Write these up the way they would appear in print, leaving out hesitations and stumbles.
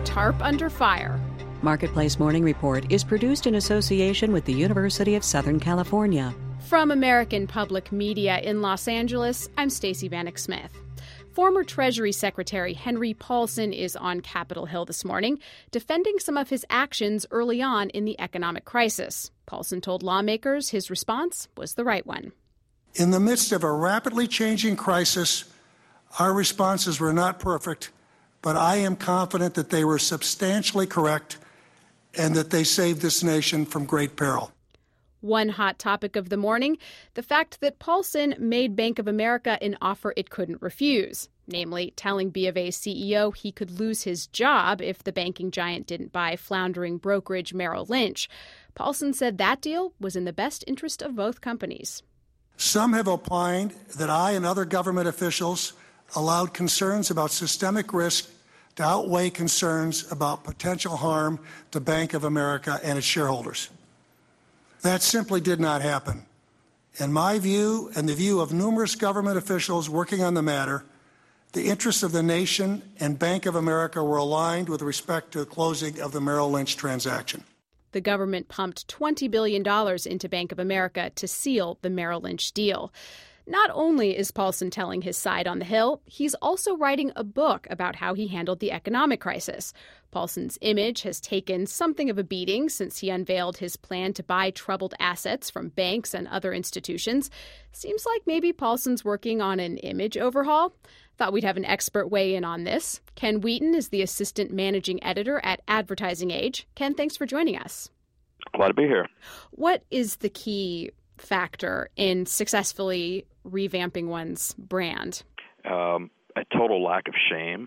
tarp under fire. Marketplace Morning Report is produced in association with the University of Southern California. From American Public Media in Los Angeles, I'm Stacey Vanek Smith. Former Treasury Secretary Henry Paulson is on Capitol Hill this morning, defending some of his actions early on in the economic crisis. Paulson told lawmakers his response was the right one. In the midst of a rapidly changing crisis, our responses were not perfect, but I am confident that they were substantially correct and that they saved this nation from great peril. One hot topic of the morning, the fact that Paulson made Bank of America an offer it couldn't refuse, namely telling B of A CEO he could lose his job if the banking giant didn't buy floundering brokerage Merrill Lynch. Paulson said that deal was in the best interest of both companies. Some have opined that I and other government officials allowed concerns about systemic risk to outweigh concerns about potential harm to Bank of America and its shareholders. That simply did not happen. In my view, and the view of numerous government officials working on the matter, the interests of the nation and Bank of America were aligned with respect to the closing of the Merrill Lynch transaction. The government pumped $20 billion into Bank of America to seal the Merrill Lynch deal. Not only is Paulson telling his side on the Hill, he's also writing a book about how he handled the economic crisis. Paulson's image has taken something of a beating since he unveiled his plan to buy troubled assets from banks and other institutions. Seems like maybe Paulson's working on an image overhaul. Thought we'd have an expert weigh in on this. Ken Wheaton is the assistant managing editor at Advertising Age. Ken, thanks for joining us. Glad to be here. What is the key factor in successfully revamping one's brand? A total lack of shame.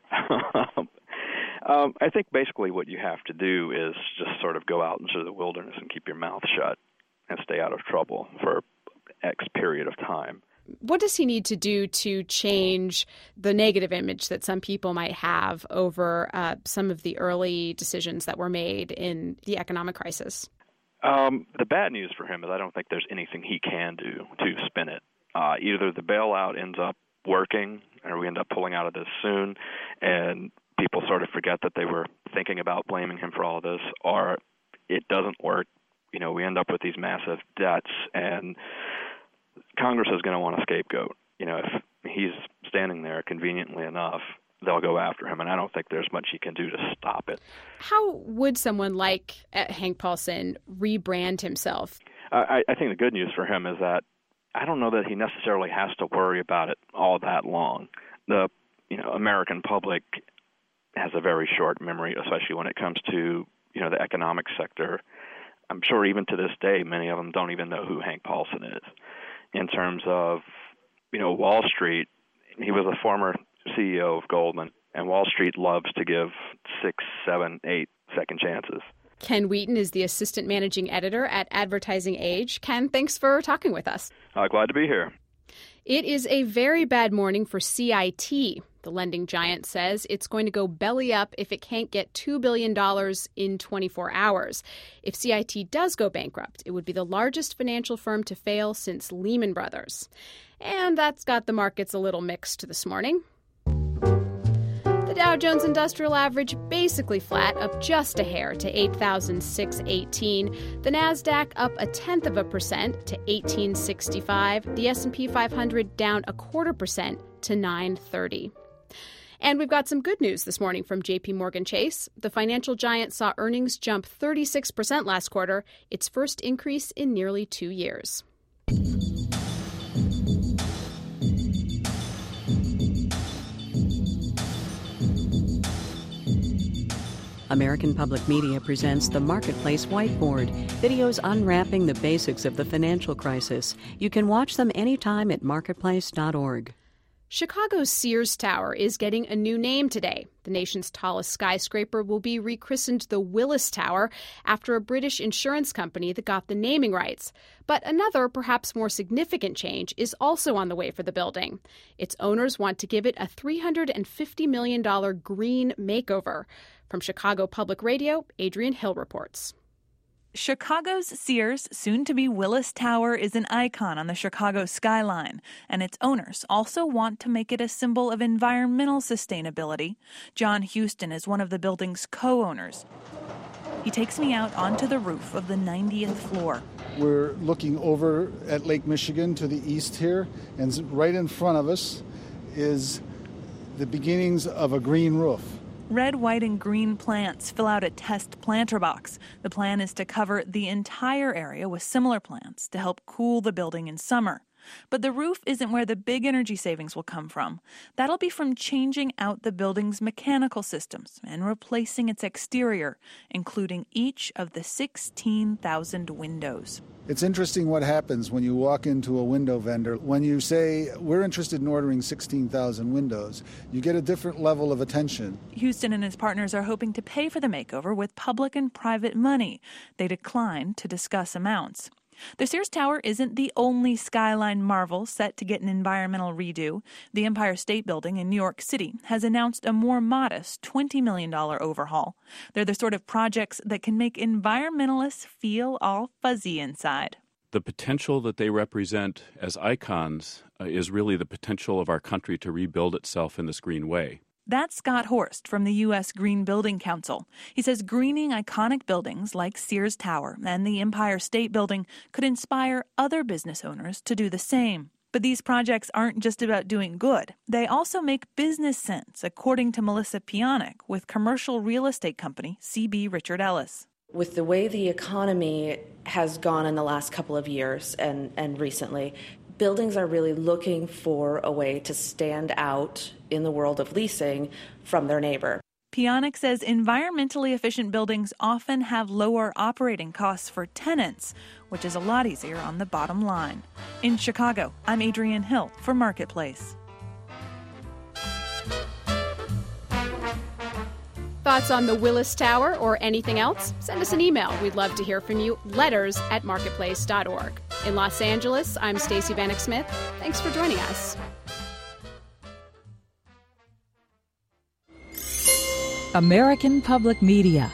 I think basically what you have to do is just sort of go out into the wilderness and keep your mouth shut and stay out of trouble for X period of time. What does he need to do to change the negative image that some people might have over some of the early decisions that were made in the economic crisis? The bad news for him is I don't think there's anything he can do to spin it. Either the bailout ends up working or we end up pulling out of this soon and people sort of forget that they were thinking about blaming him for all of this, or it doesn't work. You know, we end up with these massive debts and Congress is going to want a scapegoat. You know, if he's standing there conveniently enough, they'll go after him, and I don't think there's much he can do to stop it. How would someone like Hank Paulson rebrand himself? I think the good news for him is that I don't know that he necessarily has to worry about it all that long. The American public has a very short memory, especially when it comes to the economic sector. I'm sure even to this day, many of them don't even know who Hank Paulson is. In terms of Wall Street, he was a former CEO of Goldman, and Wall Street loves to give 6, 7, 8 second chances. Ken Wheaton is the assistant managing editor at Advertising Age. Ken, thanks for talking with us. Glad to be here. It is a very bad morning for CIT. The lending giant says it's going to go belly up if it can't get $2 billion in 24 hours. If CIT does go bankrupt, it would be the largest financial firm to fail since Lehman Brothers. And that's got the markets a little mixed this morning. The Dow Jones Industrial Average basically flat, up just a hair to 8,618. The Nasdaq up 0.1% to 1865. The S&P 500 down 0.25% to 930. And we've got some good news this morning from J.P. Morgan Chase. The financial giant saw earnings jump 36% last quarter, its first increase in nearly 2 years. American Public Media presents the Marketplace Whiteboard, videos unwrapping the basics of the financial crisis. You can watch them anytime at marketplace.org. Chicago's Sears Tower is getting a new name today. The nation's tallest skyscraper will be rechristened the Willis Tower after a British insurance company that got the naming rights. But another, perhaps more significant change is also on the way for the building. Its owners want to give it a $350 million green makeover. From Chicago Public Radio, Adrian Hill reports. Chicago's Sears, soon to be Willis Tower, is an icon on the Chicago skyline, and its owners also want to make it a symbol of environmental sustainability. John Houston is one of the building's co-owners. He takes me out onto the roof of the 90th floor. We're looking over at Lake Michigan to the east here, and right in front of us is the beginnings of a green roof. Red, white, and green plants fill out a test planter box. The plan is to cover the entire area with similar plants to help cool the building in summer. But the roof isn't where the big energy savings will come from. That'll be from changing out the building's mechanical systems and replacing its exterior, including each of the 16,000 windows. It's interesting what happens when you walk into a window vendor. When you say, we're interested in ordering 16,000 windows, you get a different level of attention. Houston and his partners are hoping to pay for the makeover with public and private money. They declined to discuss amounts. The Sears Tower isn't the only skyline marvel set to get an environmental redo. The Empire State Building in New York City has announced a more modest $20 million overhaul. They're the sort of projects that can make environmentalists feel all fuzzy inside. The potential that they represent as icons is really the potential of our country to rebuild itself in this green way. That's Scott Horst from the U.S. Green Building Council. He says greening iconic buildings like Sears Tower and the Empire State Building could inspire other business owners to do the same. But these projects aren't just about doing good. They also make business sense, according to Melissa Pionic with commercial real estate company CB Richard Ellis. With the way the economy has gone in the last couple of years and recently, buildings are really looking for a way to stand out in the world of leasing from their neighbor. Pionic says environmentally efficient buildings often have lower operating costs for tenants, which is a lot easier on the bottom line. In Chicago, I'm Adrienne Hill for Marketplace. Thoughts on the Willis Tower or anything else? Send us an email. We'd love to hear from you. letters@marketplace.org. In Los Angeles, I'm Stacey Vanek Smith. Thanks for joining us. American Public Media.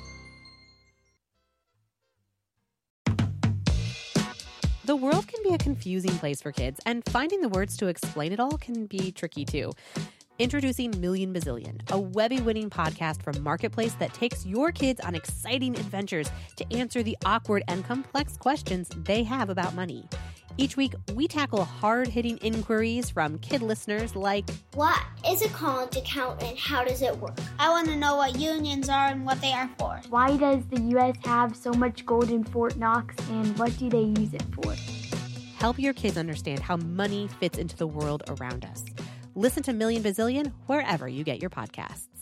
The world can be a confusing place for kids, and finding the words to explain it all can be tricky too. Introducing Million Bazillion, a Webby-winning podcast from Marketplace that takes your kids on exciting adventures to answer the awkward and complex questions they have about money. Each week, we tackle hard-hitting inquiries from kid listeners like, what is a college account and how does it work? I want to know what unions are and what they are for. Why does the U.S. have so much gold in Fort Knox and what do they use it for? Help your kids understand how money fits into the world around us. Listen to Million Bazillion wherever you get your podcasts.